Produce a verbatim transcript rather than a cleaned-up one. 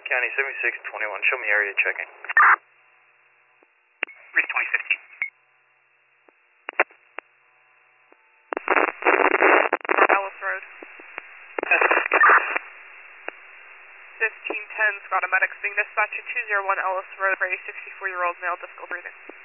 County seventy-six twenty-one, show me area checking. Reese twenty fifteen. Ellis Road. fifteen ten, Scotta Medics being dispatched to two oh one Ellis Road for a sixty-four-year-old male, difficult breathing.